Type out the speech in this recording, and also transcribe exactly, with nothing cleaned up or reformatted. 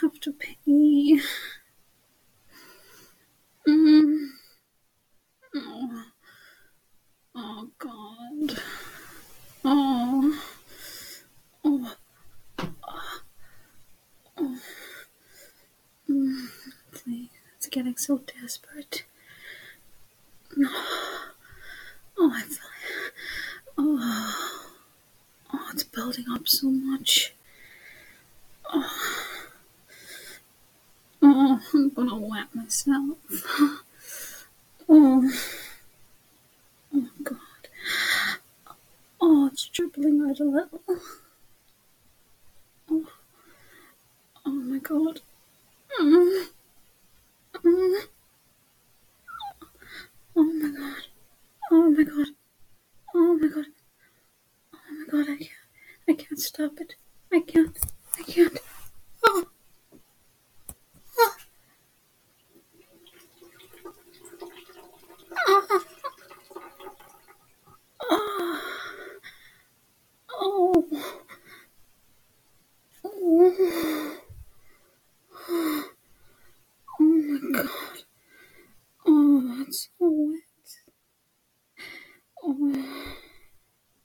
have to pee. Mm. Oh, oh God. Oh, oh, oh. Mm. Please, it's getting so desperate. Oh, I feel. Oh, oh, it's building up so much. Oh, oh, I'm gonna wet myself. Oh, oh God. Oh, it's dribbling out a little. Oh, oh my God. Mm, mm, oh my God. Oh my God. Oh my God. Oh my God. I can't. I can't stop it. I can't. I can't. Oh, oh, oh, oh. Oh.